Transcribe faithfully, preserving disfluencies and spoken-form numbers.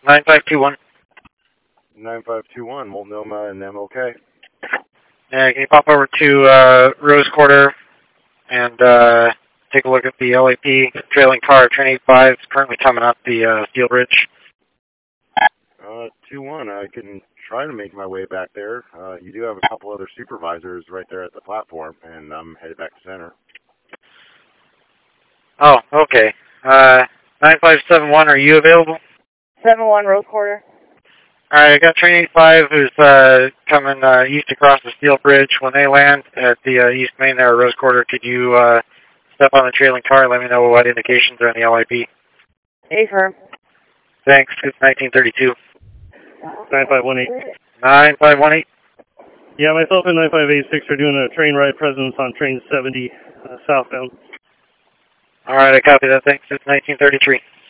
nine five two one. nine five two one, Multnomah and M L K. Yeah, can you pop over to uh, Rose Quarter and uh, take a look at the L A P trailing car, train eighty-five, is currently coming up the uh, Steel Bridge. Uh, two one, I can try to make my way back there. Uh, you do have a couple other supervisors right there at the platform, and I'm headed back to center. Oh, okay. Uh, nine five seven one, are you available? seven one, Rose Quarter. Alright, I got train eighty-five who's uh, coming uh, east across the Steel Bridge. When they land at the uh, East Main there, Rose Quarter, could you uh, step on the trailing car and let me know what indications are in the L I P? A firm. Thanks, it's nineteen thirty-two. nine five one eight. nine five one eight. Yeah, myself and nine five eight six are doing a train ride presence on train seventy uh, southbound. Alright, I copy that. Thanks, it's nineteen thirty-three.